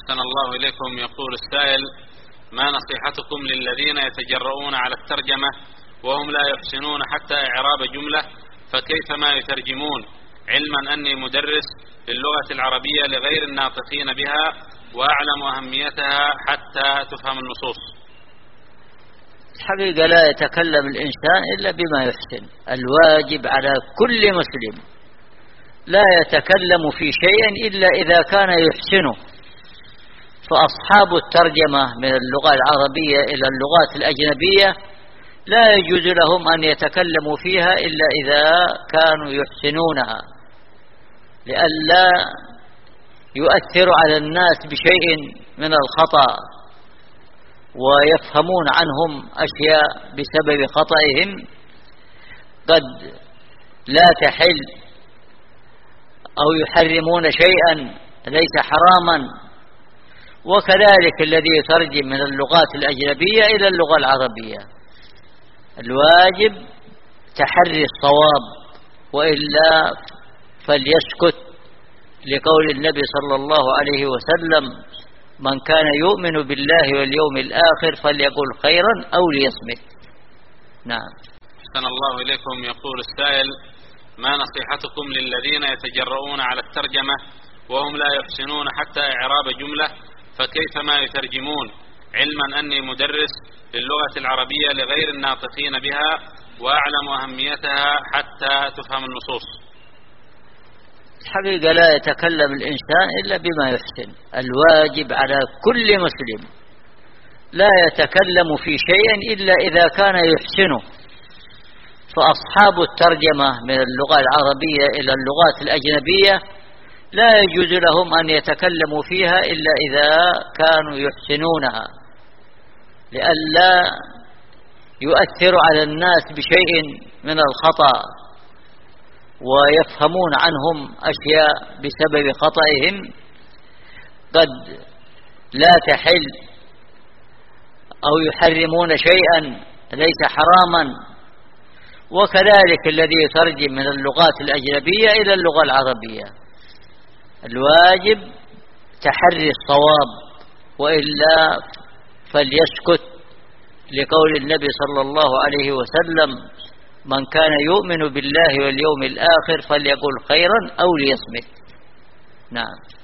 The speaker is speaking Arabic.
أحسن الله إليكم. يقول السائل: ما نصيحتكم للذين يتجرؤون على الترجمة وهم لا يحسنون حتى إعراب جملة، فكيف ما يترجمون، علما أني مدرس للغة العربية لغير الناطقين بها وأعلم أهميتها حتى تفهم النصوص؟ الحقيقة لا يتكلم الإنسان إلا بما يحسن. الواجب على كل مسلم لا يتكلم في شيء إلا إذا كان يحسنه. فأصحاب الترجمة من اللغة العربية إلى اللغات الأجنبية لا يجوز لهم أن يتكلموا فيها إلا إذا كانوا يحسنونها، لئلا يؤثر على الناس بشيء من الخطأ ويفهمون عنهم أشياء بسبب خطئهم قد لا تحل، أو يحرمون شيئا ليس حراما. وكذلك الذي يترجم من اللغات الأجنبية إلى اللغة العربية الواجب تحري الصواب، وإلا فليسكت، لقول النبي صلى الله عليه وسلم: من كان يؤمن بالله واليوم الآخر فليقل خيرا أو ليصمت. نعم. أحسن الله إليكم. يقول السائل: ما نصيحتكم للذين يتجرؤون على الترجمة وهم لا يحسنون حتى إعراب جملة، فكيف ما يترجمون، علما أني مدرس للغة العربية لغير الناطقين بها وأعلم أهميتها حتى تفهم النصوص؟ الحقيقة لا يتكلم الإنسان إلا بما يحسن. الواجب على كل مسلم لا يتكلم في شيء إلا إذا كان يحسنه. فأصحاب الترجمة من اللغة العربية إلى اللغات الأجنبية لا يجوز لهم أن يتكلموا فيها إلا إذا كانوا يحسنونها، لئلا يؤثر على الناس بشيء من الخطأ ويفهمون عنهم أشياء بسبب خطئهم قد لا تحل، أو يحرمون شيئا ليس حراما. وكذلك الذي يترجم من اللغات الأجنبية إلى اللغة العربية الواجب تحري الصواب، وإلا فليسكت، لقول النبي صلى الله عليه وسلم: من كان يؤمن بالله واليوم الآخر فليقل خيرا أو ليصمت. نعم.